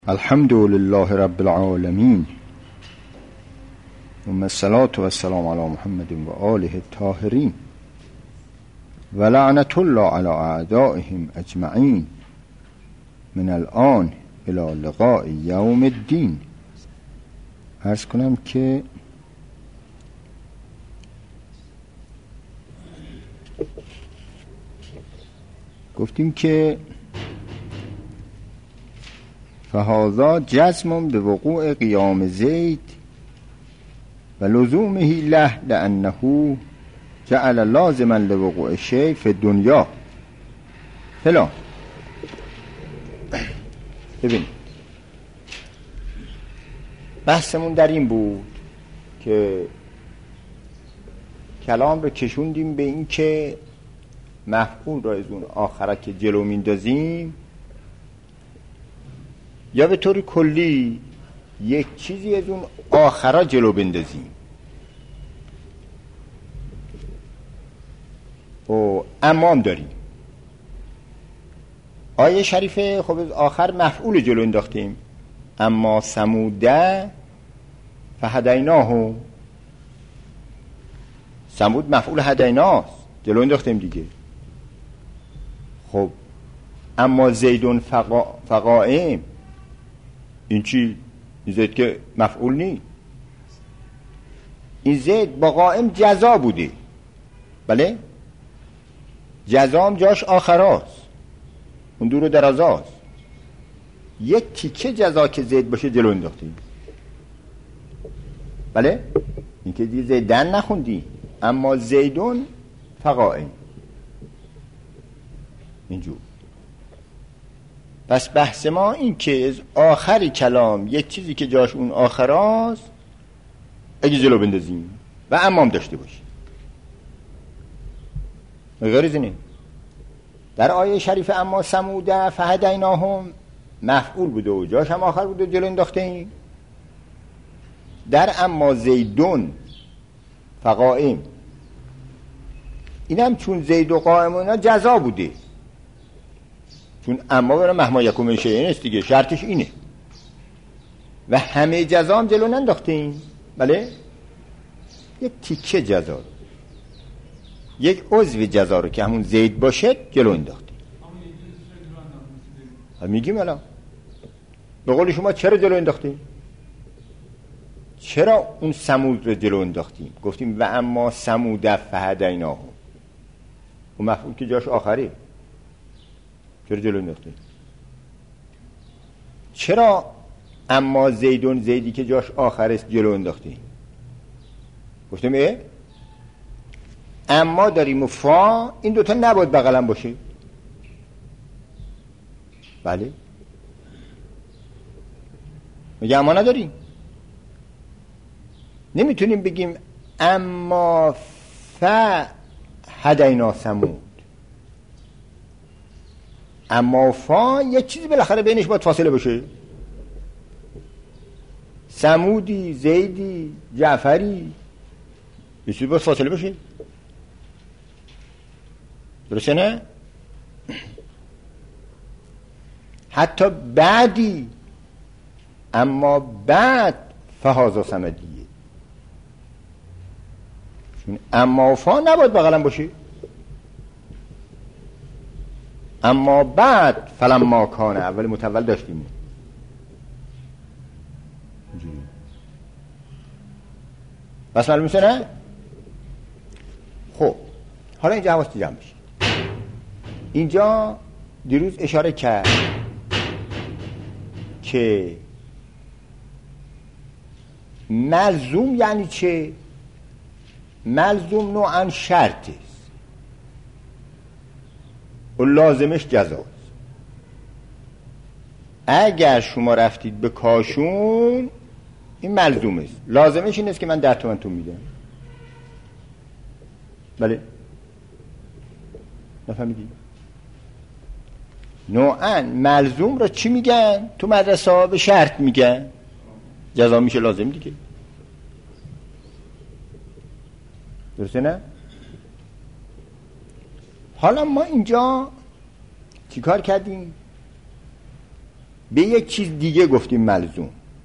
الحمد لله رب العالمين ثم الصلاة والسلام على محمد و آله الطاهرین و لعنت الله على اعدائهم اجمعین من الان الى لقاء یوم الدین. عرض کنم که گفتیم که فهذا جزم به وقوع قیام زید و لزومه له لانه جعل لازما لوقوع شیء فی الدنیا فلان. ببین بحثمون در این بود که کلام رو کشوندیم به این که مفعول را از اون آخره که جلو میندازیم یا به طور کلی یک چیزی از اون آخرا جلو بندازیم و امام داریم. آیه شریفه خب از آخر مفعول جلو انداختیم، اما ثموده فهدیناه، ثمود مفعول هدیناست جلو انداختیم دیگه. خب اما زیدون فقائم، این چی؟ این زید که مفعول نی، این زید با قائم جزا بوده. بله جزام جاش آخراست، اون دور و درازاست. یک تیکه جزا که زید باشه جلو انداختیم. بله این که دیگه زیدن نخوندی، اما زیدون فقائم اینجور. پس بحث ما این که از آخری کلام یک چیزی که جاش اون آخراست اگه جلو بندازیم و امام داشته باشیم غیر از اینه. در آیه شریف اما ثموده فهدیناهم مفعول بوده و جاش هم آخر بوده جلو انداخته ایم. در اما زیدون فقائم اینم چون زید و قائم اینا جزا بوده، چون اما برای مهما یکم من شیء نیست دیگه، شرطش اینه و همه جزا هم جلو ننداختیم. بله یک تیکه جزا رو، یک عضو جزا رو که همون زید باشه جلو انداختیم. میگیم الان به قول شما چرا جلو انداختیم؟ چرا اون ثمود رو جلو انداختیم؟ گفتیم و اما ثمود فهدیناه، اون مفعول که جاش آخره چرا جلو انداختیم؟ چرا اما زیدون زیدی که جاش آخر است جلو انداختیم؟ گفتیم اما داریم و فا، این دوتا نباید بغلم باشه. بله مگه اما نداریم؟ نمیتونیم بگیم اما هدینا ثمود، اما فا یک چیزی بالاخره بینش باید فاصله باشه. ثمودی، زیدی، جعفری، یه چیزی باید فاصله باشه. درسته نه؟ حتی بعدی، اما بعد فهازا سمدیه، چون اما فا نباید بغلم باشه. اما بعد فلما کان، اول متول داشتیم. بس معلوم میشه نه؟ خب حالا اینجا حواست جمع بشه. اینجا دیروز اشاره کرد که ملزوم یعنی چه؟ ملزوم نوعا شرط است و لازمش جزاست. اگر شما رفتید به کاشون این ملزوم است، لازمش این است که من 10 تومن میدم. بله نفهمیدی؟ نوعا ملزوم را چی میگن؟ تو مدرسه ها به شرط میگن، جزا میشه لازم دیگه. درسته نه؟ حالا ما اینجا چی کار کردیم؟ به یک چیز دیگه گفتیم ملزوم.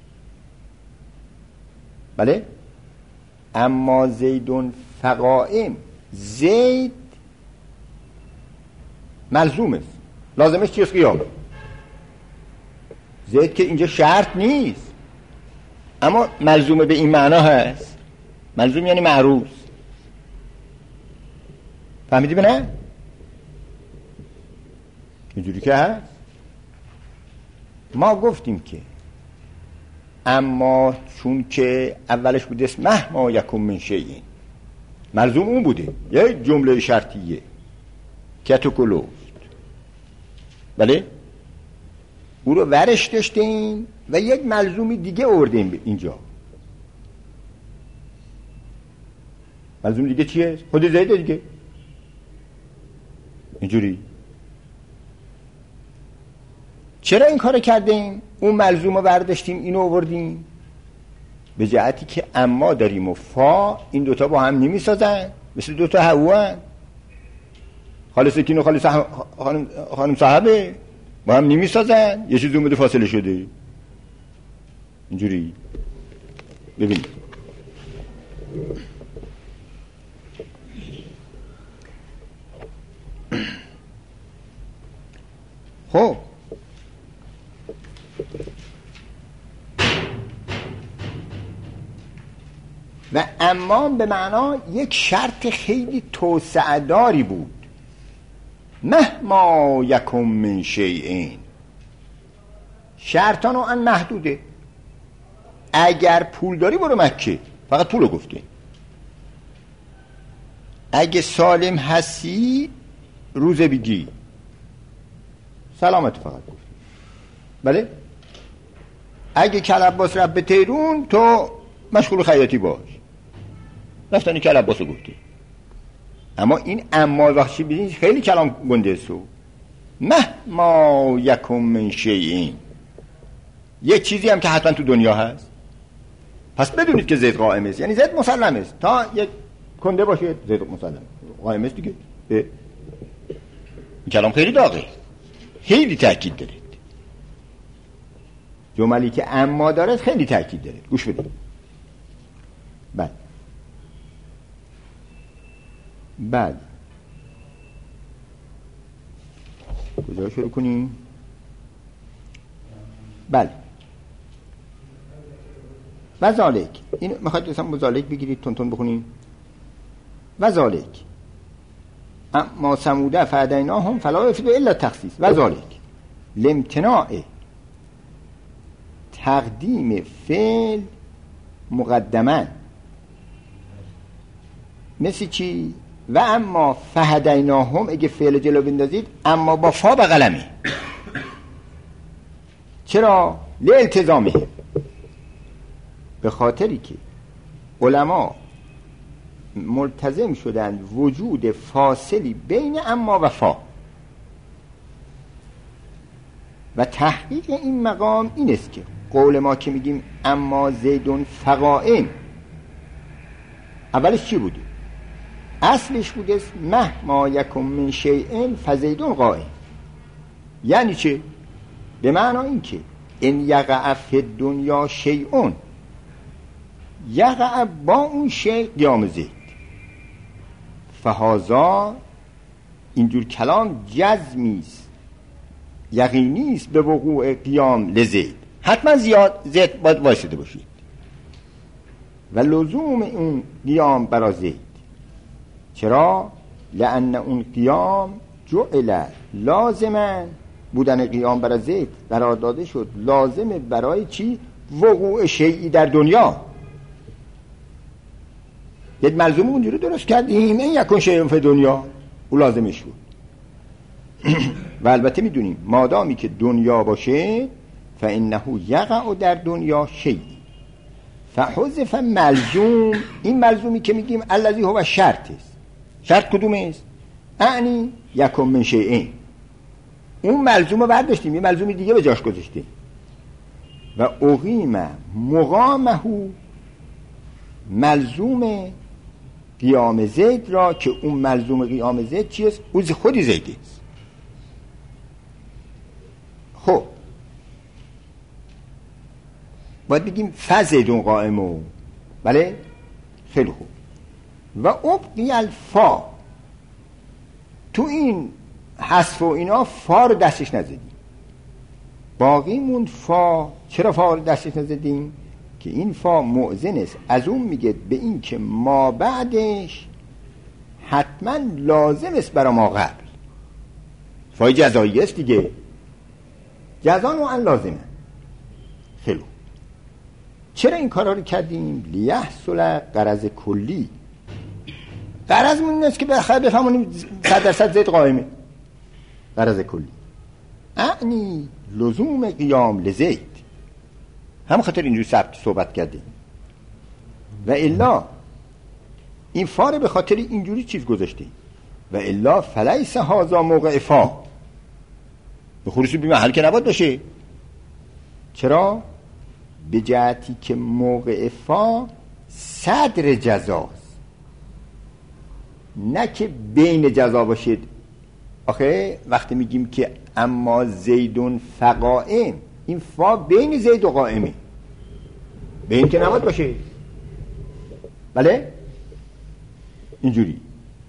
بله؟ اما زیدون فقائم، زید ملزومه، لازمش چیست؟ قیام. زید که اینجا شرط نیست، اما ملزومه به این معنا هست. ملزوم یعنی معروض. فهمیدی به نه؟ اینجوری که هست. ما گفتیم که اما چون که اولش بود اسم مهما یکن من شیء، ملزوم اون بوده، یک جمله شرطیه کتو کلوفت. بله؟ او رو ورش داشتیم و یک ملزومی دیگه آوردیم اینجا. ملزوم دیگه چیه؟ خود زیده دیگه. اینجوری چرا این کار کردیم؟ اون ملزوم رو برداشتیم اینو آوردیم به جهتی که اما داریم و فا این دوتا با هم نمی سازن، مثل دوتا هوان. خالص کین و خالص خانم صاحبه با هم نمی سازن، یه چیز اومده فاصله شده. اینجوری ببین. خب و اما به معنا یک شرط خیلی توسعه داری بود. مهما یکم من شیئین، شرطان ان محدوده. اگر پول داری برو مکه، فقط پولو گفته. اگه سالم هستی روزه بگی، سلامت فقط گفته. بله؟ اگه کلباس رب تیرون تو مشغول خیاطی باش، رفتنی کلباسو گفته. اما این اما وقتی ببینید خیلی کلام گنده سو. مهما یکم من شیئین، یک چیزی هم که حتما تو دنیا هست، پس بدونید که زید قائم است، یعنی زید مسلم است. تا یک کنده باشه زید مسلم قائم است دیگه. این کلام خیلی داغه، خیلی تاکید داره. جملی که اما داره خیلی تاکید داره. گوش بدید. بعد کجا شروع کنیم؟ بله و ذالک، این میخواید مثلا مزالک بگیرید تون بخونیم. و ذالک اما سموده فهدیناهم فلا یفیدو الا تخصیص. و ذالک لامتناع تقدیم فعل مقدما. مثل چی؟ و اما فهدیناهم، اگه فعل جلو بندازید اما با فا بغلمه. چرا؟ لالتزامه، به خاطری که علما ملتزم شدن وجود فاصلی بین اما و فا. و تحقیق این مقام این است که قول ما که میگیم اما زیدون فقائم، اولش چی بوده؟ اصلش بوده مهما یکم من شیئن فزیدون قائم. یعنی چه؟ به معنی این که ان یقع فی الدنیا شیئون، یقع با اون شیء قیام زید. فهذا اینجور کلام جزمیست، یقینیست به وقوع قیام لزید. حتما زید باید واسطه باشید و لزوم اون قیام برای زید. چرا؟ لأن اون قیام جعل لازما، بودن قیام برای زید قرار داده شد لازم برای چی؟ وقوع شیئی در دنیا. یک ملزوم اونجوری درست کردیم این یکون شیء فی دنیا، او لازمش بود. و البته میدونیم مادامی که دنیا باشه فانه یقع در دنیا شیء فحذف ملزوم. این ملزومی که میگیم الذی هو شرط است. شرط کدوم است؟ اعنی یکم من شیئین. اون ملزوم رو برداشتیم یه ملزومی دیگه به جاش گذاشتیم و اقیم مقامه، ملزوم قیام زید را که اون ملزوم قیام زید چیست؟ او خودی زیده است. خب باید بگیم فزیدون قائمو. بله؟ خیلی خوب. و ابقی الفا، تو این حذف و اینا فا رو دستش نزدیم، باقی موند فا. چرا فا رو دستش نزدیم؟ که این فا مؤذن است، از اون میگه به این که ما بعدش حتما لازم است برای ما قبل. فای جزایی است دیگه، جزا نوعا لازمه. خیلی. چرا این کارا رو کردیم؟ لیحصل غرض کلی. غرضمون این است که بخیر بفهمونیم 100% زید قائمه. غرض کلی اعنی لزوم قیام لزید، هم خاطر اینجور صحبت کردیم. و الا این فاره به خاطر اینجوری چیز گذاشتیم. و الا فلیس هذا موقع فا، به خصوص بی محل که نباید باشه. چرا؟ به جهتی که موقع فا صدر جزاست، نه که بین جزا باشید. آخه وقتی میگیم که اما زیدون فقائم، این فا بین زید و قائمه، بین که نباید باشه. بله؟ اینجوری.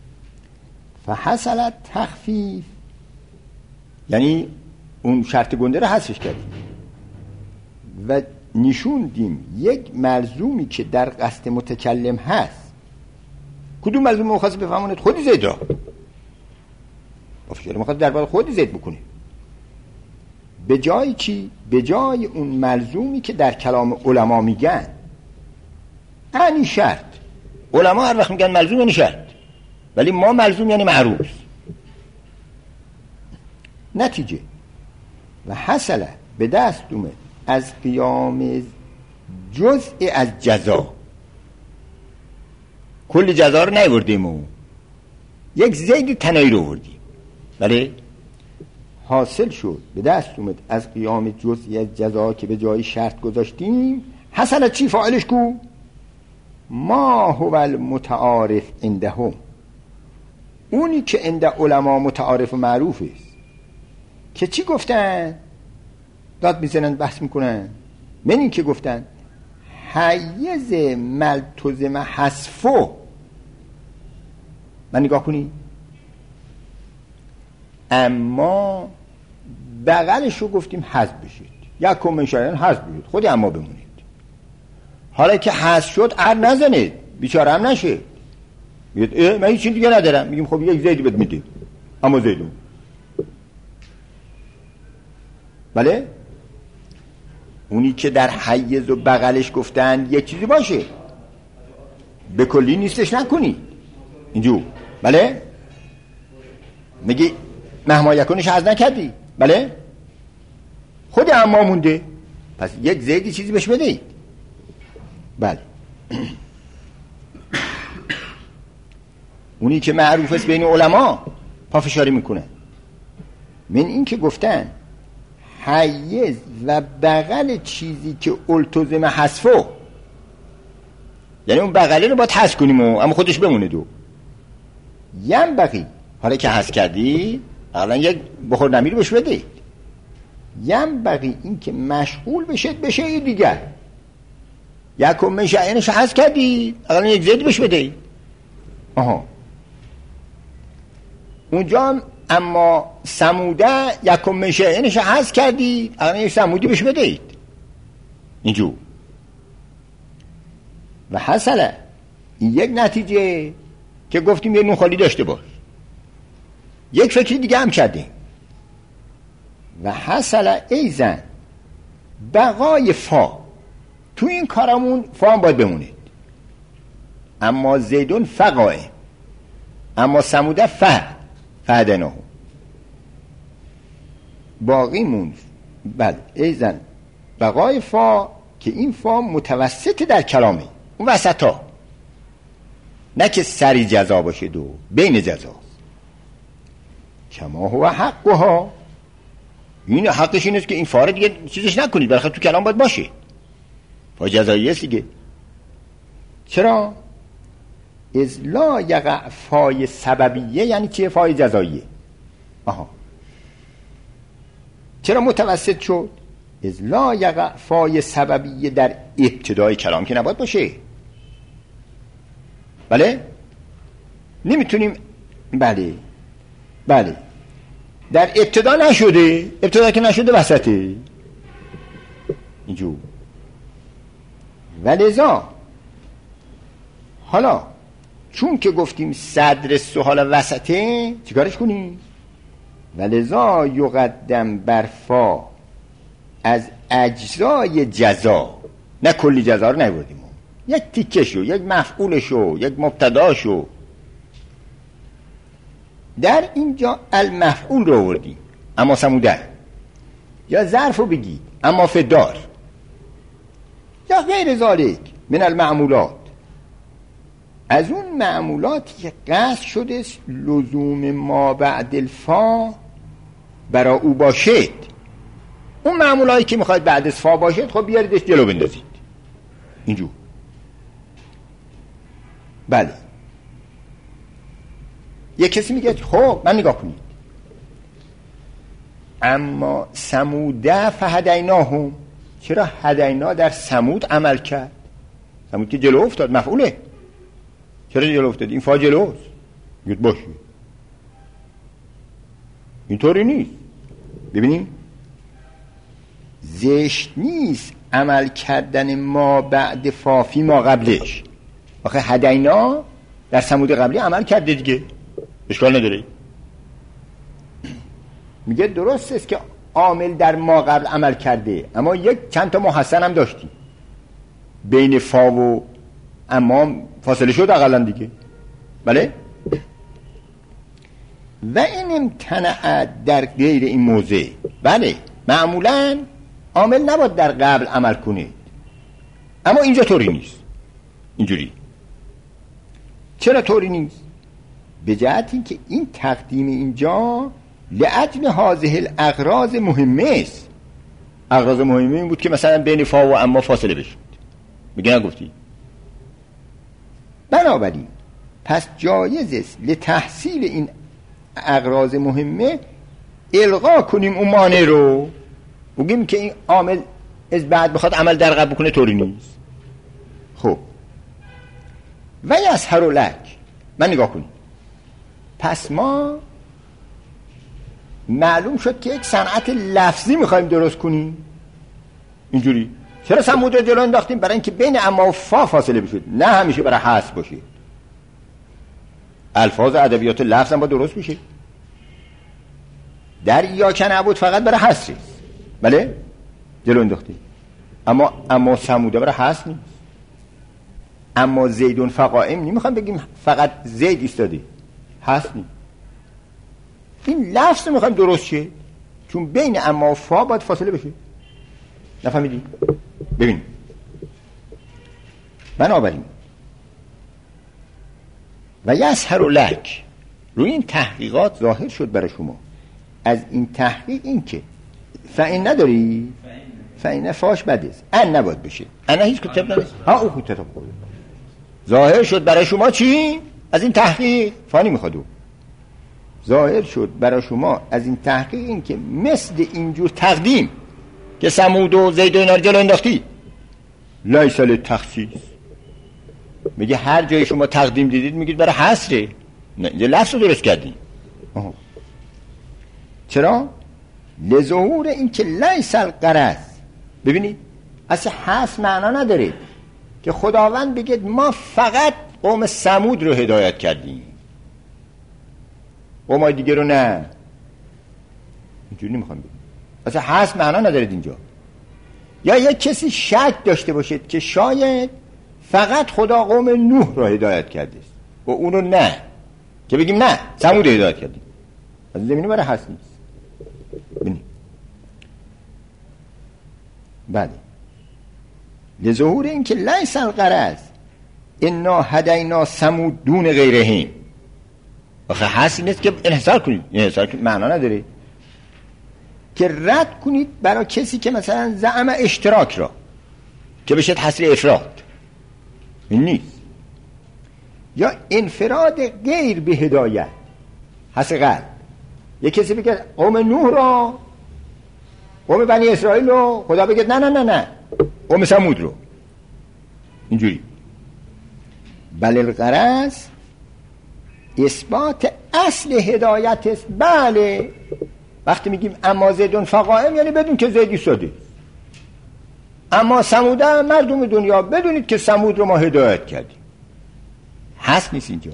فحصل تخفیف، یعنی اون شرط گنده رو حذفش کردیم و نشوندیم یک ملزومی که در قصد متکلم هست. کدوم ملزوم مخواست بفهمونید؟ خودی زید را افشاره مخواست در باید خودی زید بکنه. به جای چی؟ به جای اون ملزومی که در کلام علما میگن یعنی شرط. علما هر وقت میگن ملزوم یعنی شرط، ولی ما ملزوم یعنی معروض. نتیجه و حصل به دست اومد از قیام جزء از جزا. کل جزا رو نیوردیم و یک زید تنایی رو وردیم. بله؟ حاصل شد به دست اومد از قیام جزء از جزا که به جای شرط گذاشتیم. حصل چی؟ فاعلش کو؟ ما هو المتعارف عندهم، اونی که عند علما متعارف و معروف است. که چی گفتن؟ داد میزنن بحث میکنن. من این که گفتن حیز ملتزم حذفو. من نگاه کنی، اما بغلش رو گفتیم حذف بشید، یکم من شایان حذف بشید، خودی اما بمونید. حالا که حذف شد ار نزنید، بیچاره هم نشه. میگید من هیچ چیز دیگه ندارم. میگیم خب یک زیدی بهت میدیم، اما زیدون. بله؟ اونی که در حیز و بغلش گفتن یک چیزی باشه، به کلی نیستش نکنی اینجور. بله؟ میگی مهما یکونش حذف نکردی. بله؟ خود اما مونده، پس یک زیدی چیزی بهش بدهید. بله. اونی که معروف است بین علما پافشاری میکنه. من این که گفتن حیز و بغل چیزی که التزم حذفو، یعنی اون بغله رو باید حذف کنیم اما خودش بمونه. دو یم بقی، حالا که حذف کردی الان یک بخور نمیر بهش بده. یم بقی این که مشغول بشه این دیگر. یکم من شعینش حذف کردی الان یک زید بهش بده. آها اونجا اما سموده یکم من شعینش حذف کردی الان یک سمودی بهش بدهید. اینجور. و حصله این یک نتیجه که گفتیم یه نون خالی داشته باش. یک فکری دیگه هم کردیم. و حصله ایزن بقای فا، تو این کارمون فا هم باید بمونید. اما زیدون فقای، اما سموده فهدنه باقی موند. بله ایزن بقای فا، که این فا متوسط در کلامه، اون وسط ها، نه که سری جزا باشه دو بین جزا. کما هو حقها، این حقش این است که این فا رو دیگه چیزش نکنید، برخلاف تو کلام باید باشه. فا جزایی است دیگه. چرا؟ از لا یقع فای سببیه، یعنی چیه فای جزاییه. آها چرا متوسط شد؟ از لا یقع فای سببیه در ابتدای کلام که نباید باشه. بله نمیتونیم. بله در ابتدا نشده، ابتدا که نشده وسطه اینجور. ولذا حالا چون که گفتیم صدر سوال وسطه چیکارش کنیم؟ ولذا یقدم برفا از اجزای جزا، نه کلی جزا رو نبردیم، یک تیکشو، یک مفعولشو، یک مبتداشو. در اینجا المفعول رو آوردیم اما سموده، یا ظرف رو بگید اما فدار، یا غیر ذالک من المعمولات، از اون معمولاتی که قصد شده لزوم ما بعد الفا برای او باشد. اون معمولایی که میخواید بعد از فا باشد خب بیاریدش جلو بندازید اینجور. بله یک کسی میگه خب من نگاه کنید، اما سموده فهدیناهم، چرا هدینا در سمود عمل کرد؟ سمود که جلو افتاد مفعوله، چرا جلو افتاد؟ این فا جلوست. گفت باشه اینطوری نیست. ببینیم زشت نیست عمل کردن ما بعد فافی ما قبلش. آخه هدینا در سمود قبلی عمل کرده دیگه، اشکال نداره. میگه درست است که عامل در ما قبل عمل کرده، اما یک چند تا محسن هم داشتیم بین فا و اما فاصله شد اقلا دیگه. بله و این امتنع در غیر این موضع. بله معمولا عامل نباید در قبل عمل کنه، اما اینجا طوری نیست. اینجوری چرا طوری نیست؟ به جهت این که این تقدیم اینجا لأجل هذه الاغراض مهمه است. اغراض مهمه این بود که مثلا بین فا و اما فاصله بشد. میگه نگفتی؟ بنابراین پس جایز است لتحصیل این اغراض مهمه الغا کنیم اون مانع رو، بگیم که این عامل از بعد بخواد عمل در قبل بکنه طوری نیست. خب و یظهر لک، من نگاه کنیم، پس ما معلوم شد که یک صنعت لفظی میخوایم درست کنیم اینجوری. چرا سمود رو جلو انداختیم؟ برای اینکه بین اما و فا فاصله بشود، نه همیشه برای حذف باشه. الفاظ ادبیات لفظ هم با درست بشه. در ایاک نعبد فقط برای حذف، بله جلو انداختیم، اما سموده برای حذف نیست. اما زیدون فقائم نمیخوام بگیم فقط زید ایستاده، حذف نیست. این لفظ میخوایم درست شه، چون بین اما و فا باید فاصله بشه. نفهمیدی؟ ببین بنابراین و یظهر لک، روی این تحقیقات ظاهر شد برای شما. از این تحقیق این که فعین نداری؟ فعین فاش بده است، ان نباید بشه. ان هیچ کتاب نداره، ها او کتاب خوبه. ظاهر شد برای شما چی؟ از این تحقیق فانی میخوادو ظاهر شد برای شما از این تحقیق این که مثل اینجور تقدیم که سمود و زید و اینا رو جلو انداختی لیس للتخصیص. میگه هر جای شما تقدیم دیدید میگید برای حصره، نه اینجا لفظ رو درست کردیم. چرا؟ لظهور این که لیس الغرض. ببینید اصلا حصر معنا نداره که خداوند بگید ما فقط قوم سمود رو هدایت کردیم، قومای دیگه رو نه. اینجوری نمیخوام بگم، اصلا حصر معنا نداره اینجا. یا یک کسی شک داشته باشید که شاید فقط خدا قوم نوح رو هدایت کرده است و اونو نه، که بگیم نه سمود رو هدایت کردیم، از زمینی برای حصر نیست. ببینید بله لظهور این که لیس الغرض انا هدینا سمود دون غیرهم. آخه حصر نیست که انحصار کنید، انحصار کنید معنا نداره که رد کنید برای کسی که مثلا زعم اشتراک را که بشه حصر افراد، این نیست. یا انفراد غیر به هدایت، حصر قلب. یک کسی بگه قوم نوح را قوم بنی اسرائیل رو خدا بگه نه نه نه نه، قوم ثمود رو. اینجوری. بله الغرض اثبات اصل هدایت است. بله وقتی میگیم اما زیدون فقائم یعنی بدون که زید ایستاده. اما ثمود مردم دنیا بدونید که ثمود رو ما هدایت کردیم. هست نیست اینجا.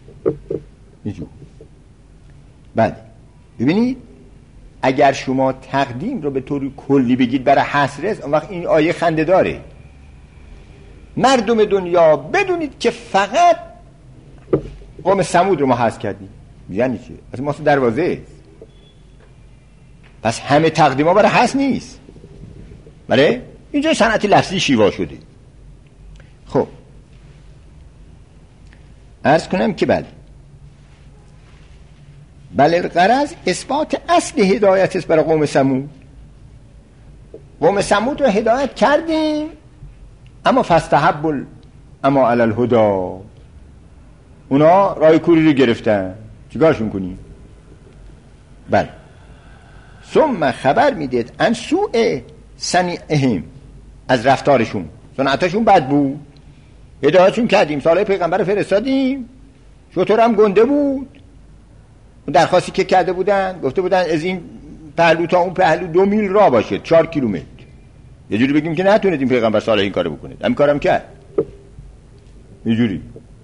بله ببینید اگر شما تقدیم رو به طور کلی بگید برای حصر، اون وقت این آیه خنده داره. مردم دنیا بدونید که فقط قوم ثمود رو ما حذف کردیم. یعنی چه؟ از ما دروازه است. پس همه تقدیم ها برای حذف نیست. بله اینجا صنعت لفظی شیوا شده. خب عرض کنم که بله الغرض اثبات اصل هدایت است برای قوم ثمود. قوم ثمود رو هدایت کردیم اما فاستحبوا اما علی الهدی، اونا راه کوری رو گرفتن، چیکارشون کنیم؟ بله ثم خبر میدید ان سوء صنیعهم، از رفتارشون، صنعتشون بد بود، هدایتشون کردیم، سالهای پیغمبر فرستادیم، شطور هم گنده بود، درخواستی که کرده بودن گفته بودن از این پهلو تا اون پهلو 2 میل راه باشه، 4 کیلومتر. یه جوری بگیم که نتونید این پیغمبر صالح این کارو بکنید، همین کارم کرد. یه جوری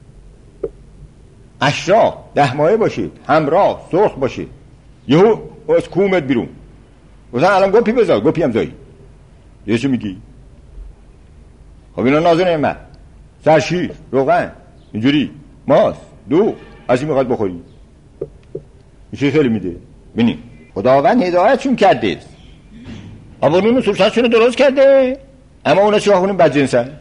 اشرا 10 ماهه باشه، همراه سرخ باشه، یهو از کومت بیرون گفتن الان گپی بذار، گپی هم زایی. یه چه میگی؟ خب اینا ناز و نعمت، سرشیر، روغن، اینجوری ماست، دو از این میخواد بخوری، میشه خیلی میده. ببینیم خداوند هدایتشون کرده، آبانون سرشتشون رو درست کرده، اما اونا چه واقعون بدجنسن.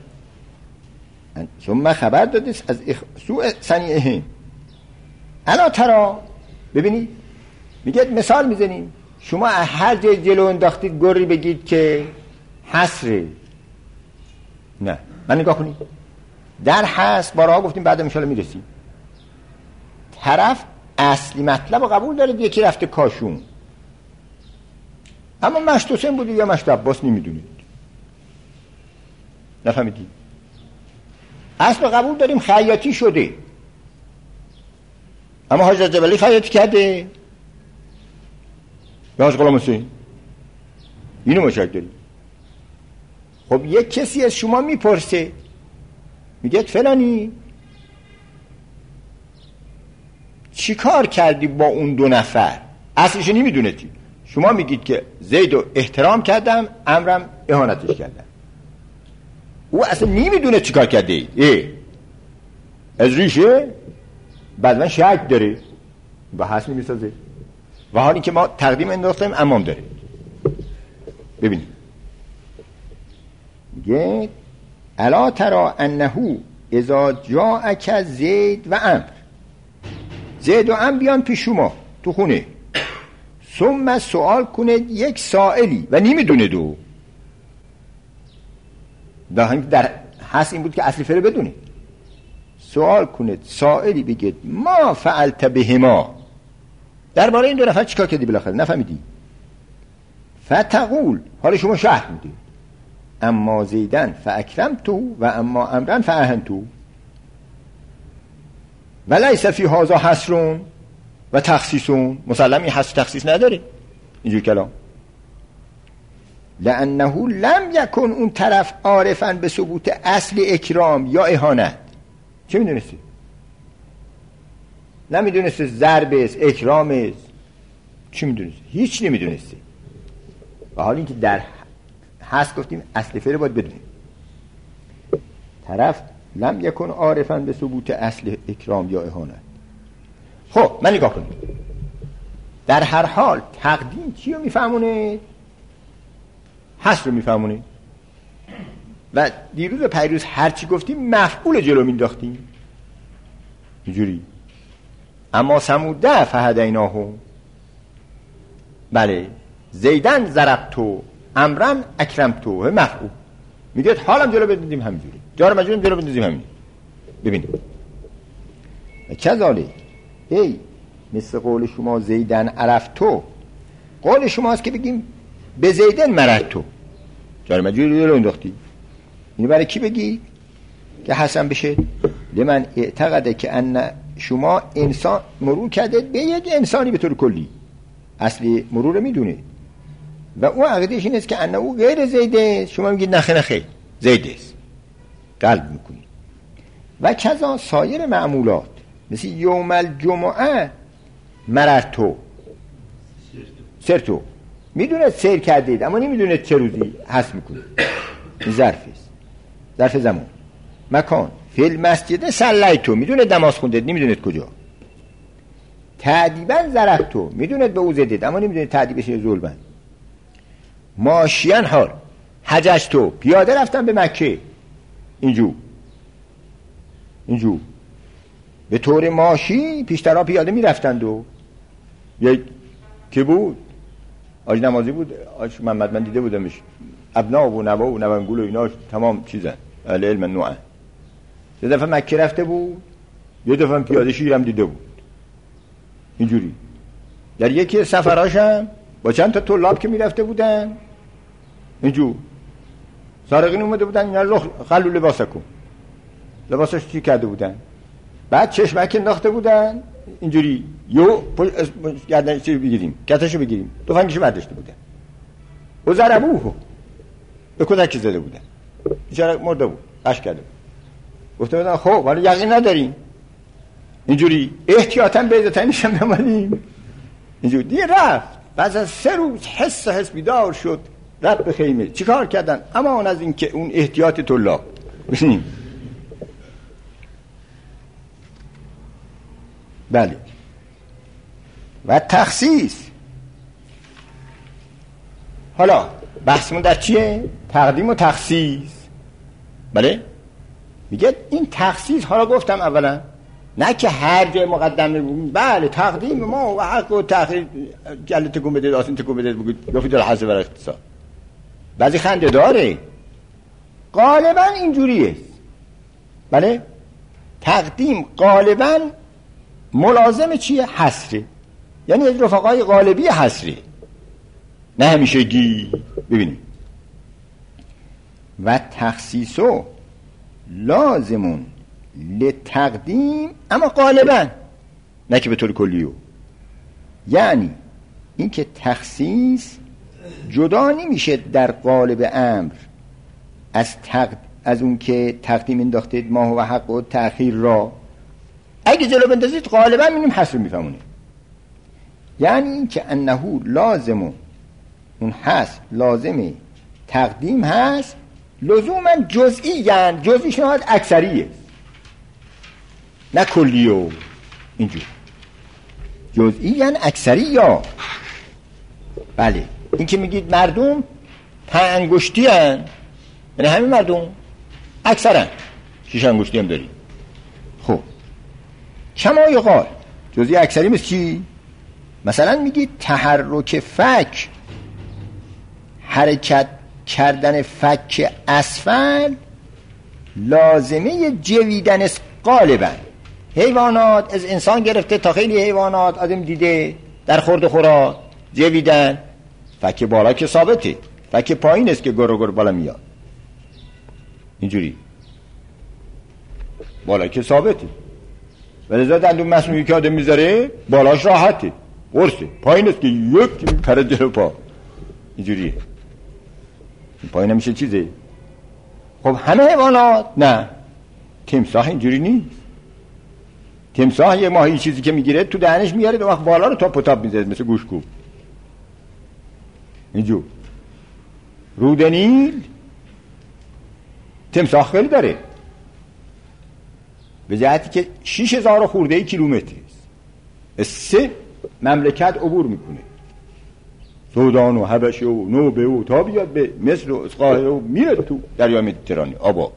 ثم خبر داده از سوء صنیعهم. الا ترى، ببینید میگه مثال میزنیم، شما هر جای جلو انداختید گری بگید که حصره. نه من نگاه کنید در حصر بارها گفتیم، بعد ان شاء الله میرسیم. طرف اصلی مطلب رو قبول داره، یکی رفته کاشون، اما مشت حسین بودی یا مشت عباس نمیدونید، نفهمیدید. اصل قبول داریم خیاطی شده، اما حاج جبلی خیاطی کرده یا حاج غلام حسین؟ اینو مشاهده داریم. خب یک کسی از شما میپرسه، میگه فلانی چی کار کردی با اون 2 نفر؟ اصلش نمیدونید. شما میگید که زیدو احترام کردم، امرم اهانتش کردم. او اصلا نمیدونه چی کار کرده. از ریشه بعد من شک داره و حسن میسازه، و حالی که ما تقدیم انداختیم امام داره. ببینید میگه الا ترى انه اذا جاءك زید و امر، زید و امر بیان پیش شما تو خونه، ثم سوال کنه یک سائلی و نمیدونه دو، در حس این بود که اصلی فره بدونه، سوال کنه سائلی بگه ما فعلت بهما، درباره این 2 نفر چیکار کردی بالاخره نفهمیدی؟ فتقول، حالا شما شرح میدی، اما زیدن فاکرمتو و اما امرن فاهنتو ولیس فی هذا حصر و تخصیصون، مسلم این حصر تخصیص نداره اینجور کلام. لانه لم یکن اون طرف عارفا به ثبوت اصل اکرام یا اهانت. چه میدونستی؟ نمیدونستی ضرب است، اکرام است، چی میدونستی؟ هیچ نمیدونستی. و حالا اینکه در هست گفتیم اصل فعل باید بدونیم. طرف لم یکن عارفا به ثبوت اصل اکرام یا اهانت. خب من نگاه کنیم، در هر حال تقدیم چی رو میفهمونه؟ هست رو میفهمونه. و دیروز و پیروز هرچی گفتیم مفعول جلو مینداختیم اینجوری. اما ثمود فهدیناهم، بله زیدن ضربتو امرن اکرمتو، مفعول میگه حالم جلو بندازیم همینجوری، جار مجرورم جلو بندازیم همین. ببینید کذالک ای مثل قول شما زیدن عرفتو، قول شماست که بگیم به زیدن مررتو، جاری مجروری رو انداختی. اینو برای کی بگی که حسن بشه؟ لمن اعتقده که ان شما انسان مرور کرده به یک انسانی به طور کلی، اصلی مرور رو میدونه و اون عقیدهش این است که انه او غیر زیده، شما میگید نخه زیده است، قلب میکنید. و کذا سایر معمولات مثل یوم الجمعه مررتو سرتو، میدونه سیر کردید اما نمیدونه چه روزی حس میکنید. این ظرف است، ظرف زمان. مکان فی المسجد صلیتو، میدونه نماز خوندید نمیدونید کجا. تعدیبا ضربتو، میدونید به او زدید اما نمیدونید تعدیبش ظلمن. ماشیان حال حججتو، پیاده رفتن به مکه. اینجور به طور ماشی پیشترها پیاده میرفتند و یک که بود آج نمازی بود، آج محمد من دیده بودمش، ابنا و نوا و نونگول و ایناش تمام چیزن اهل علم نوعن. یه دفعه مکه رفته بود، یه دفعه پیاده شیرم دیده بود. اینجوری در یکی سفراشم با چند تا طلاب که میرفته بودن اینجور سارقین اومده بودن، اینا خلو لباسه کن، لباسش چی کرده بودن، بعد چشمک انداخته بودن اینجوری، یو گردنش بگیریم کتشو بگیریم، تفنگشو برداشته بودن و ضربوه، به کتک زده بودن، بیچاره مرده بود، قش کرده بود. گفته بودن خب ولی یقین نداریم، اینجوری احتیاطاً به عزتنیشم نمالیم اینجوری. دیگه رفت، بعد از 3 روز حس بیدار شد، رفت به خیمه. چی کار کردن؟ اما از این که اون احتیاط طلاب ببینیم. بله. و تخصیص، حالا بحثمون در چیه؟ تقدیم و تخصیص. بله میگه این تخصیص، حالا گفتم اولا نه که هر جای مقدمه بگیم بله تقدیم ما و حق و تأخیر جل تکون بدید آسین تکون بدید بگید یفید الحظ و اختصار. بعضی خنده داره، غالبا اینجوریه. بله تقدیم غالبا ملازم چیه؟ حصره، یعنی از رفقای غالبی حصره، نه همیشگی. ببینید و تخصیصو لازمون لتقدیم، اما غالبا نه که به طور کلیو. یعنی این که جدا نمیشه در قالب امر از اون که تقدیم انداختید ما و حق و تأخیر را، اگه جلو بندازید غالبا می‌بینیم حصر میفهمونه. یعنی این که انهو لازمه، اون هست لازمه تقدیم هست لزوما جزئی، یعنی جزئی شنواد اکثریه نه کلیو. اینجور جزئی یعنی اکثری. یا بله این که میگید مردم 5 انگشتی هن، یعنی همین مردم اکثرا 6 انگشتی هم داریم. خب کما یقال جزئی اکثری مثل چی؟ مثلا میگید تحرک فک، حرکت کردن فک اسفل لازمه جویدن است غالبا. حیوانات از انسان گرفته تا خیلی حیوانات آدم دیده در خورد و خوراک جویدن، فک بالا که ثابته، فک پایین است که گر بالا میاد. اینجوری بالا که ثابته، ولی زاد دندون مصنوعی که آدم میذاره بالاش راحته، قرصه، پایین است که یک پره جلو پا. اینجوریه، پایین نمیشه چیزه. خب همه حیوانات نه، تمساح اینجوری نیست. تمساح یه ماهی چیزی که میگیره تو دهنش میاره، دو وقت بالا رو تاپ و تاپ میزه مثل گوشتکوب. اینجور رود نیل تمساح خیلی داره، به جهتی که 6000 خورده کیلومتر است، 3 مملکت عبور میکنه، سودان و حبشه و نوبه و تا بیاد به مصر و اسقاهره و میره تو دریای مدیترانه. آبا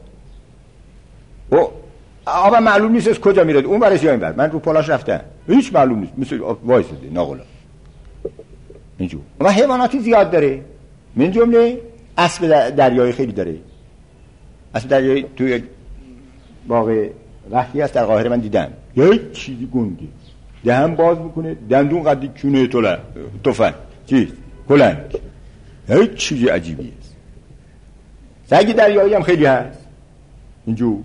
معلوم نیست از کجا میره، اون برش یا این بر. من رو پالاش رفتم هیچ معلوم نیست، مثل وایساده ناقلا. اینجور اما حیواناتی زیاد داره، من جمله اسب دریایی خیلی داره. اسب دریایی توی باغ وحشی هست در قاهره، من دیدم یک چیزی گنده دهن باز میکنه، دندون قدی کونه تفنگ چیز کلنگ هیچ چیز عجیبی است. سگ دریایی هم خیلی هست اینجور،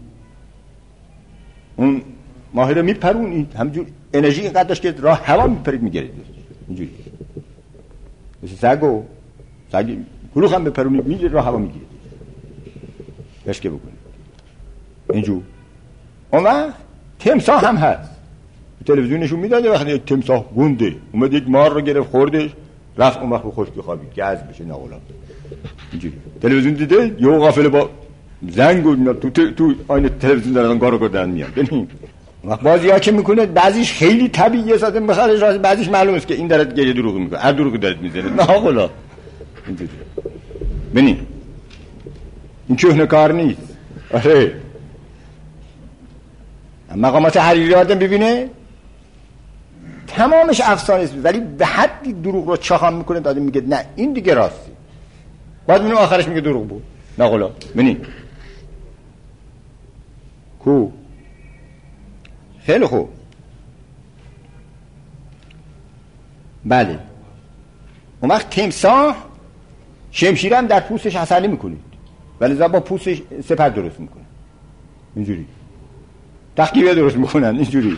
اون ماهی رو میپرونید همینجور انرژی اینقدر داشت که راه هوا میپرید میگرید اینجوری، مثل سگ کلوخ هم بپرونید میگرید راه هوا میگیرید بشکه بکنید اینجور. اون وقت تمساح هم هست، تلویزیونشون میداده وقتی یک تمساح گنده اومد یک مار رو گرفت خوردش رفت، اون وقت به خشکی خوابید گاز بشه ناغلا اینجوری. تلویزیون دیده یه غافل با زنگ و تو آینه تلویزیون دارن گارو دارن میان. ببین وقت بازی‌ها که میکنه بعضیش خیلی طبیعیه ساده بخارش راست، بعضیش معلومه است که این داره گریه دروغ میکنه، هر دروغی داره میزنه ناغلا اینجوری. ببین این کهنه کار نیست. آره مقامات حریری آدم ببینه تمامش افسانه است ولی به حدی دروغ رو چاخان میکنه داده میگه نه این دیگه راستی، بعد میونه آخرش میگه دروغ بود نقلا. ببین کو خیلی خوب بله. اون وقت تمساح شمشیر هم در پوستش حسنی میکنید ولی زا با پوستش سپر درست میکنه اینجوری، تخکیبه درست میکنن اینجوری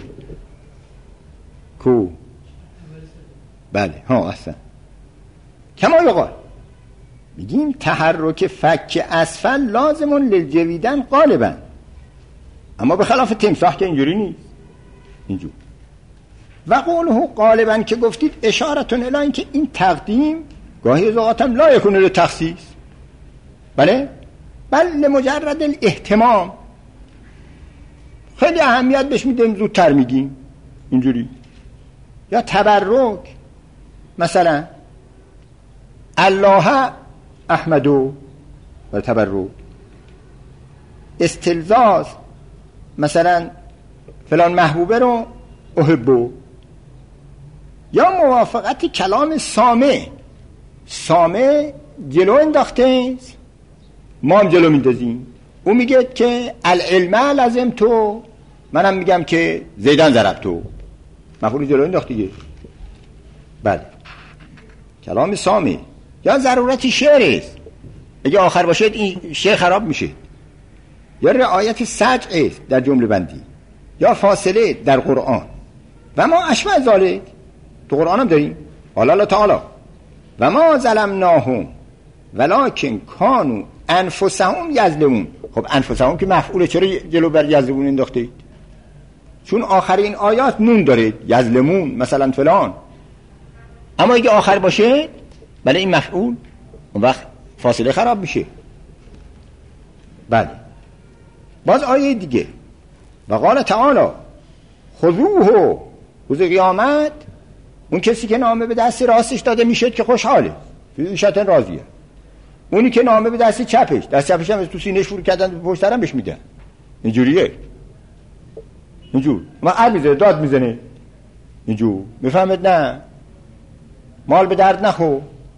کو بله ها اصلا کما یقال میگیم تحرک فک اسفل لازمون للجویدن غالبا، اما به خلاف تمساح که اینجوری نیست اینجور. و قوله غالبا که گفتید اشارتون الی این که این تقدیم گاهی از اوقات هم لا یکون للتخصیص، بله بل لمجرد الاهتمام، خیلی اهمیت بهش میدیم زودتر میگیم اینجوری. یا تبرک مثلا الله احمدو و تبرک، استلزاز مثلا فلان محبوبه رو احبو، یا موافقت کلام سامع جلو انداخته ما هم جلو میندازیم، او میگه که العلم لازم تو، منم میگم که زیدان ضرب تو، مفعول جلو انداخته. بله کلام سامع. یا ضرورت شعر است، اگه آخر باشه این شعر خراب میشه. یا رعایت سجع است در جمله بندی، یا فاصله در قرآن و ما اشبه ذالک، تو قرآن هم داریم قال الله تعالی و ما ظلمناهم ولکن کانوا انفسهم یظلمون. خب انفسهم که مفعوله، چرا جلو بر یظلمون انداختید؟ چون آخرین آیات نون داره یظلمون مثلا فلان، اما اگه آخر باشه بله این مفعول اون وقت فاصله خراب میشه. بله باز آیه دیگه و قال تعالی خذوه، روز قیامت اون کسی که نامه به دست راستش داده میشه که خوشحاله فی عیشة راضیه، اونی که نامه به دست چپش، دست چپش هم تو سینه‌اش فرو کردن پشت سرم بهش میدن اینجوریه اینجور، ما عرب میزنه داد میزنه اینجور، میفهمد نه مال به درد نخو،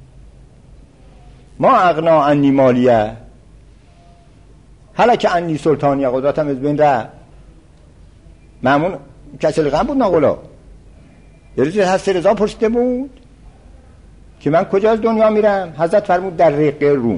ما اغنا عنی مالیه حالا که عنی سلطانیه، قدرتم از بین رفت. مامون کسل غم بود نقولا. یه روزی حضرت رضا پرسیده بود که من کجا از دنیا میرم؟ حضرت فرمود در رقه روم.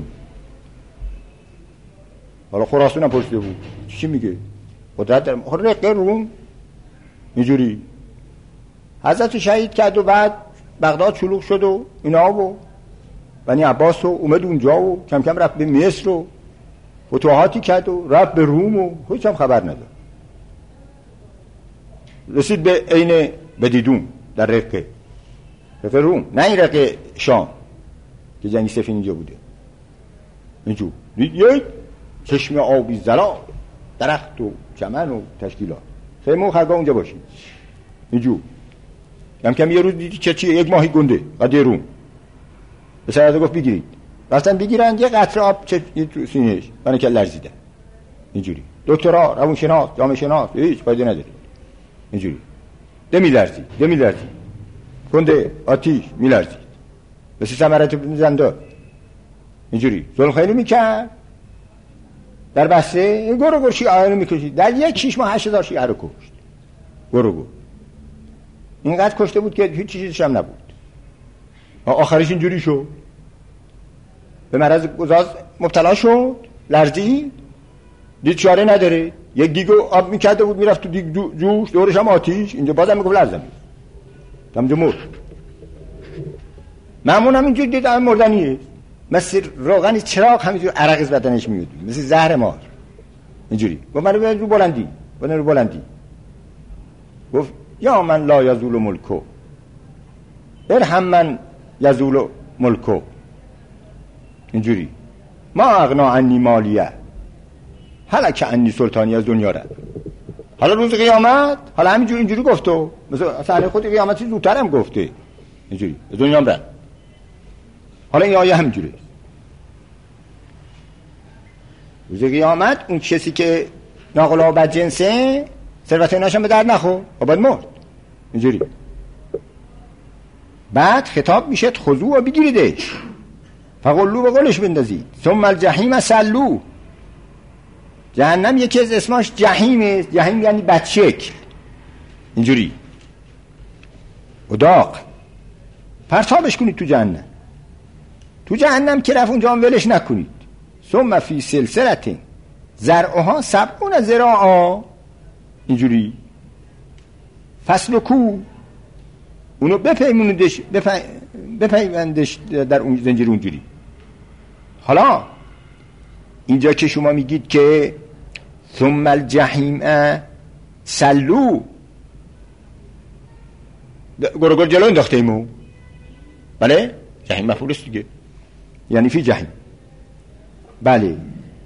حالا خراسان هم پرسیده بود چی میگه؟ قدرت در رقه روم اینجوری. حضرت شهید کرد و بعد بغداد شلوغ شد و اینا و بنی عباس و اومد اونجا و کم کم رفت به مصر و فتوحاتی کرد و رفت به روم و هیچ هم خبر نداد. رسید به عین بدیدون در رقه روم، نه این رقه شام که جنگ سفین اینجا بوده اینجور. یک چشم آبی زلال، درخت و چمن و تشکیلات، خیمه و خرگاه اونجا باشید اینجور. کم کم یه روز دیدی چه یک ماهی گنده قدر روم به سرده گفت بگیرید، رفتن بگیرن یه قطره آب چه تو سینهش برای که لرزیدن اینجوری. دکترها روانشناس جامعه شناس هیچ فایده نداره اینجوری. ده میلرزید گنده آتیش میلرزید مثل ثمرت زنده اینجوری. ذوالخیلی میکرد در بسته گرو شیعه رو میکشید، در یک 6 ماه 8000 شیعه رو کشت. گرو اینقدر کشته بود که هیچ چیزش هم نبود. آخرش اینجوری شد به مرض گداز مبتلا شد، لرزید، دید چاره نداره، یک دیگو آب میکرده بود میرفت تو دیگ جوش، دورش هم آتیش، اینجا بازم میگفت لرزم، همونجا مرد. معمون هم اینجور دید مردنیه، مثل روغن چراغ همینجور عرق از بدنش میاد، مثل زهر مار اینجوری. گفت منو رو بلندی، رو بلندی. گفت یا من لا یزول ملکو ارحم من یزول ملکو، اینجوری. ما اغنا عنی مالیه هلک عنی سلطانی، از دنیا رفت. حالا روز قیامت حالا همینجوری اینجوری گفته، مثلا صحنه خود قیامتی زودتر هم گفته اینجوری، از دنیا هم رفت. حالا این آیه همینجوری، روز قیامت اون کسی که ناقلا بد جنسه ثروت ایناشم به درد نخور و باید مرد اینجوری. بعد خطاب میشه خذوه و بگیریدش، فقلو و قلش بندازید، ثم الجحیم سلو. جهنم یکی از اسماش جحیمه، جحیم یعنی بدشکل اینجوری، و داغ، پرتابش کنید تو جهنم. تو جهنم که رفت اونجا هم ولش نکنید. ثم فی سلسلة ذرعها 70 ذراعا، اینجوری. فسلکو، اونو بپیوندش در اون زنجیر اونجوری. حالا اینجا که شما میگید که ثم الجحیم سلو، گرگر جلو انداخته ایمو، بله جحیم مفعول است دیگه، یعنی فی جحیم. بله.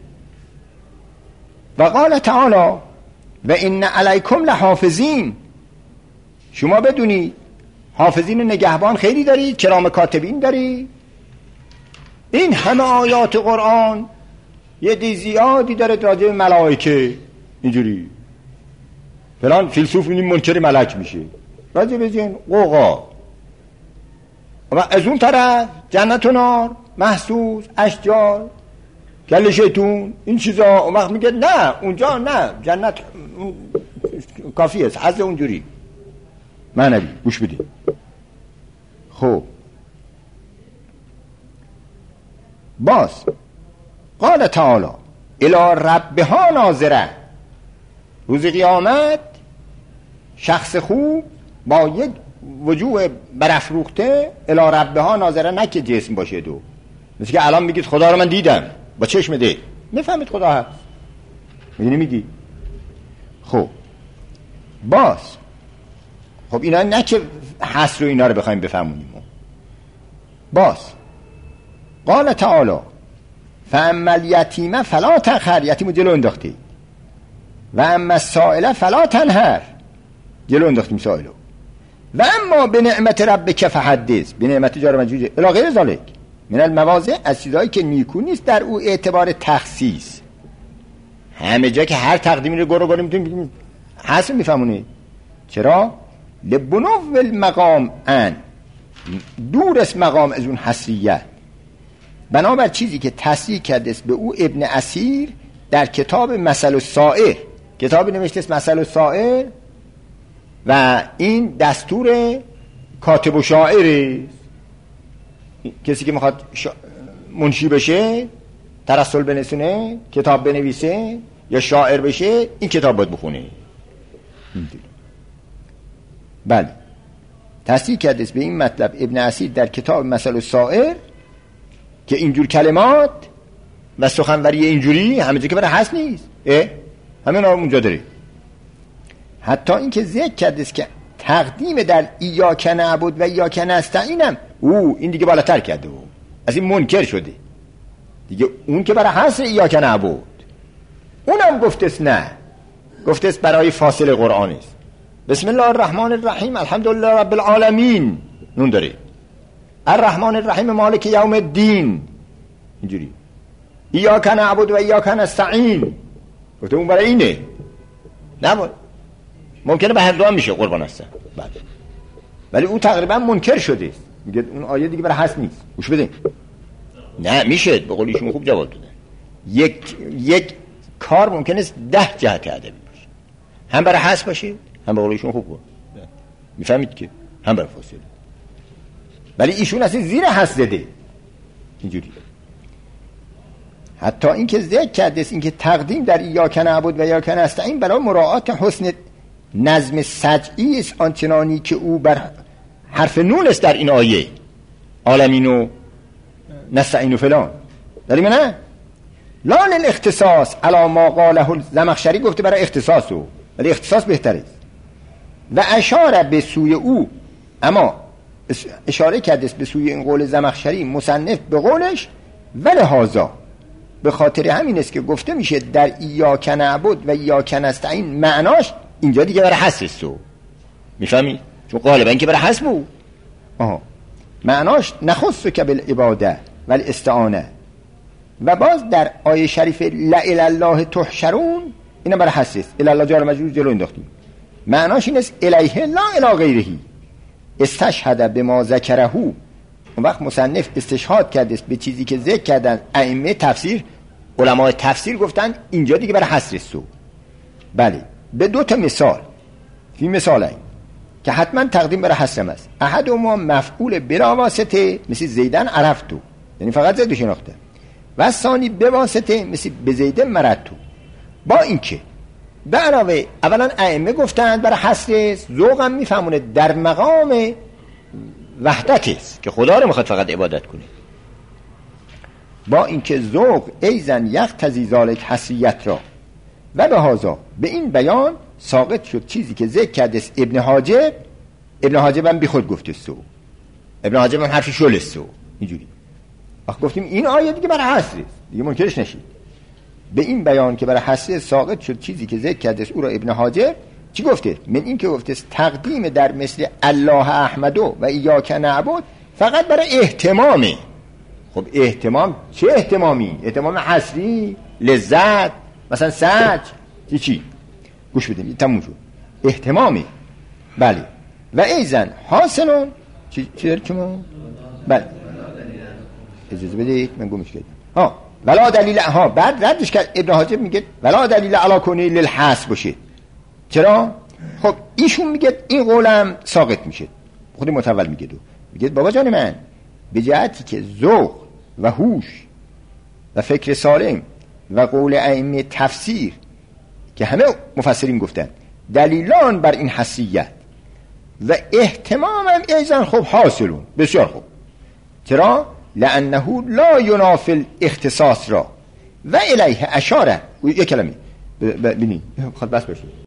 و قال تعالی و ان علیکم لحافظین، شما بدونید حافظین و نگهبان خیلی دارید، کرام کاتبین دارید. این همه آیات قرآن یه دی زیادی داره راجع به ملائکه اینجوری، فلان فیلسوف این منکر ملک میشه، راجع به جن قوقا. و از اون طرف جنت و نار، محسوس، اشجار، گل شیطون، این چیزا. اون وقت میگه نه اونجا نه، جنت کافی است، حظ اونجوری. معنوی گوش بدید. خب باز قال تعالی الی ربها ناظره، روز قیامت شخص خوب با یک وجوه برافروخته الی ربها ناظره، نه که جسم باشه. دو مثل که الان میگید خدا رو من دیدم با چشم دل، میفهمید خدا هست، میگی. خب باز خب اینا نه که حسر و اینا رو بخوایم بفهمونیم. باز قال تعالی فاما الیتیم فلا تقهر، یتیمو جلو انداختی. و اما السائل فلا تنهر، جلو انداختیم سائلو. و اما به نعمت ربک فحدث، به نعمت جار مجرور الی غیر ذالک من المواضع، از چیزایی که نیکو نیست در او اعتبار تخصیص. همه جا که هر تقدیمی رو گرو میتونیم حسن میفهمونید. چرا؟ لبنو المقام ان، دور از مقام از اون حسریت، بنابر چیزی که تصریح کرده است به او ابن اسیر در کتاب مثل السائر. کتابی نوشته است مثل السائر و این دستور کاتب و شاعر است. کسی که میخواد منشی بشه، ترسل بنویسه، کتاب بنویسه یا شاعر بشه، این کتاب باید بخونه. بله، تصریح کرده است به این مطلب ابن اسیر در کتاب مثل السائر که اینجور کلمات و سخنوری اینجوری همه جا که برای هست نیست، همین اونجا داره. حتی این که ذکر کرده است که تقدیم در ایاک نعبد و ایاک نستعینم، این دیگه بالاتر کرده و از این منکر شده دیگه. اون که برای حصر ایاک نعبد، اونم گفته است نه، گفته است برای فاصله قرآن است. بسم الله الرحمن الرحیم الحمدلله رب العالمین، نون داره. الرحمن الرحیم مالک یوم الدین، اینجوری. ایاک نعبد و ایاک نستعین، گفته اون برای اینه. نه ممکنه به هر دو هم میشه قربان هستن بعد، ولی اون تقریبا منکر شده است، میگه اون آیه دیگه برای حس نیست. گوش بدین. نه میشه، به قول ایشون خوب جواب دادن. یک کار ممکنه است 10 جهت ادبی باشه، هم برای حس باشه، هم به قول ایشون خوب بود، میفهمید که هم برای فاصله. ولی ایشون اصلا زیر حس زده اینجوری. حتی این که ذکر کرده است این که تقدیم در ایاک نعبد و ایاک نستعین برای مراعات حسن نظم سجعی است، آنچنانی که او بر حرف نون است در این آیه، عالمین و نستعین و فلان. داریم نه؟ لا للاختصاص علی ما قاله زمخشری گفته برای اختصاصو، ولی اختصاص بهتره. و اشاره به سوی او، اما اشاره کرده است به سوی این قول زمخشری مصنف به قولش، ولهذا به خاطر همین است که گفته میشه در ایاک نعبد و ایاک نستعین معناش اینجا دیگه برای حصر است. میفهمی؟ چون غالبا که برای حصر بود. معناش نخص که بالعباده و الاستعانه. و باز در آیه شریف لا الی الله تحشرون اینا برای حصر است. الی الله جار مجرور جلو انداختیم. معناش این است الیه لا الی غیره. استشهد بما ذکره. اون وقت مصنف استشهاد کرده است به چیزی که ذکر کردن ائمه تفسیر، علماء تفسیر گفتن اینجا دیگه برای حصر است. بله، به دو تا مثال. فی مثال این که حتما تقدیم برای حصر است. احد ما مفعول بلا واسطه مثل زیدن عرفتو، یعنی فقط زیدو شناخته، و ثانی به واسطه مثل به زیدن مرتو. با اینکه به علاوه اولا ائمه گفتند برای حصر ذوق هم میفهمونه در مقام وحدت است که خدا رو میخواد فقط عبادت کنه. با اینکه ذوق ایزن یقتضی ذالک حسیت را و به هازا به این بیان ساقط شد چیزی که ذکر کرده است ابن حاجب. ابن حاجب هم بی خود گفته است، ابن حاجب هم حرفی شل است. اینجوری وقت گفتیم این آیه دیگه برای حصر است، دیگه منکرش نشید. به این بیان که برای حصر ساقط شد چیزی که ذکر کرده است او را ابن حاجب چی گفته؟ من این که گفته است تقدیم در مثل الله احمدو و ایاک نعبد فقط برای اهتمامه. خب اهتمام چه اهتمامی؟ اهتمام حصری، لذت، مثلا سج چی؟ گوش بدیم تموم شد. اهتمامی. بله. و ایزن حاصلون چی داری شما؟ بله اجازه بدید من گمش کردم. ولا دلیل بعد ردش کرد ابن حاجب میگه ولا دلیل علی کنی للحس باشه. چرا؟ خب ایشون میگه این قولم ساقط میشه. خود متول میگه بابا جان من به جهتی که ذوق و هوش و فکر سالم و قول ائمه تفسیر که همه مفسرین گفتن دلیلان بر این حسیت و اهتمام هم ایزن خب حاصلون بسیار خوب. چرا؟ لانه لا ینافی الاختصاص را و الیه اشاره. یک کلمه ببینید خب بس باشه.